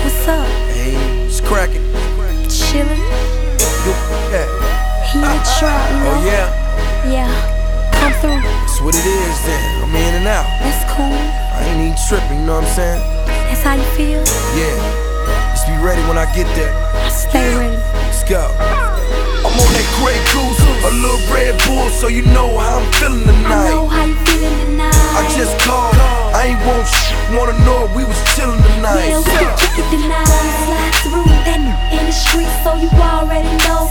What's up? Hey, it's cracking. Chillin'? Yeah. He in the trap, you know? Oh yeah? Yeah. Come through. That's what it is then. I'm in and out. That's cool. I ain't even tripping, you know what I'm saying? That's how you feel? Yeah. Just be ready when I get there. Stay ready. Let's go. I'm on that Grey Goose, a little Red Bull, so you know how I'm feeling I tonight. know how you feeling tonight. I just called, I ain't want wanna know if we was chillin' tonight. Yeah, we can kick it tonight. Slide through that in the street, so you already know.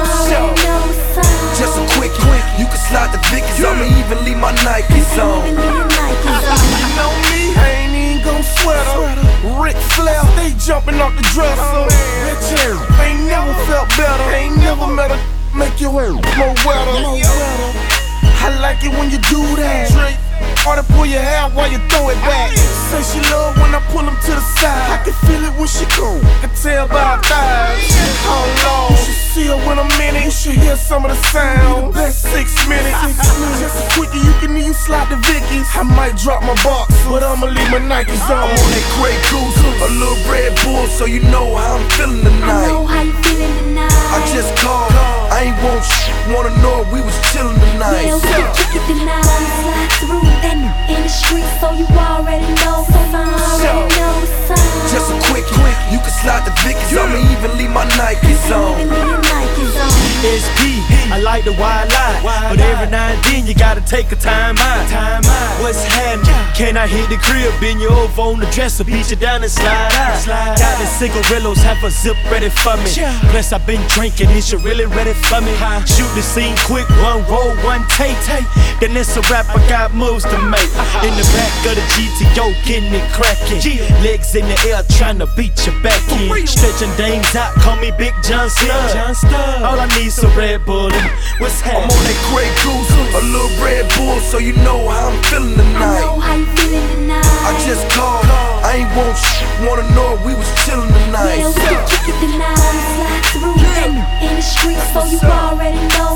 Just a quick, you can slide the Vickies. I'ma even leave my Nikes on. Even leave your Nikes on. You know me, I ain't even gon' sweat her. Ric Flair, they jumping off the dresser. Ain't never felt better, ain't never met a make your hair more wetter. I like it when you do that. Or to pull your hair while you throw it back. Say she love when I pull them to the side. I can feel it when she go. I tell by her thighs. How long? You should see her when I'm in it. You should hear some of the sound. That's 6 minutes. Just a quickie, you can even slide the Vickies. I might drop my box, but I'ma leave my Nikes on. I'm on that Grey Goose, a little Red Bull, so you know how I'm feeling I tonight. know how you feeling tonight. I just called, I ain't want wanna know if we was chillin' tonight. Yeah, we can kick it tonight. Slide through that in the street, so you already know. Just a quick, you can slide the Vickies. I'ma even leave my Nikes on. Even leave your Nikes on. SP, I like the wild lie, but every now and then you gotta take a time out. What's happening? Can I hit the crib, bend you over on the dresser, beat you down and slide out? Got the cigarillos, have a zip ready for me. Plus I've been drinking, is you really ready for me? Shoot the scene quick, one roll, one take. Then it's a rap, I got moves to make. In the back of the GTO, getting it cracking. Legs in the air, trying to beat your back in. Stretching dames out, call me Big John Stud. All I need's a Red Bull and what's I'm happening? on that Grey Goose, a little Red Bull, so you know how I'm feeling I tonight. know how you feeling tonight. I just called, I ain't want wanna know if we was chillin' tonight. Yeah, we can kick it tonight. Slide through that in the street, so you already know.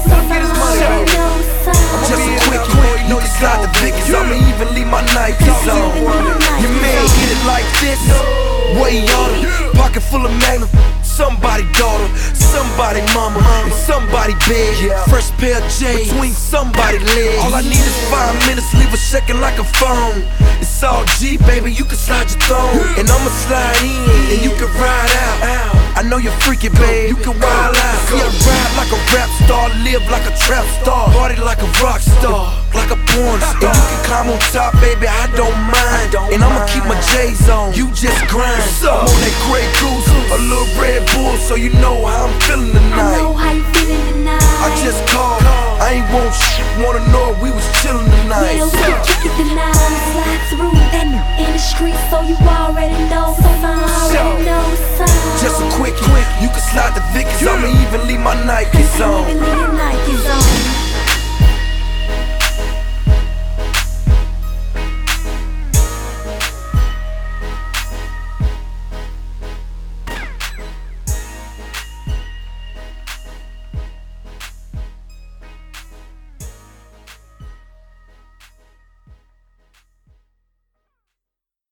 Just a quick, you can slide the Vickies. I'ma even leave my Nikes on. Your man hit it like this, way on him. Pocket full of Magnum. Somebody daughter, somebody mama, and somebody bed. Fresh pair of J's between somebody legs. All I need is 5 minutes, leave a second like a phone. It's all G, baby, you can slide your thumb, and I'ma slide in, and you can ride out. I know you're freaky, babe, you can wild out. See, I ride like a rap star, live like a trap star, party like a rock star, like a porn star. And you can climb on top, baby, I don't mind. And I'ma keep my J's on, you just grind. I'm on that Grey Goose, a little Red Bull, so you know how I'm feeling I tonight. know how you feeling tonight. I just called, I ain't want wanna know if we was chillin' tonight. Yeah, we can kick it tonight. Slide through that in the street, so you already know. Just a quick, you can slide the Vickies. I'ma even leave my Nikes on.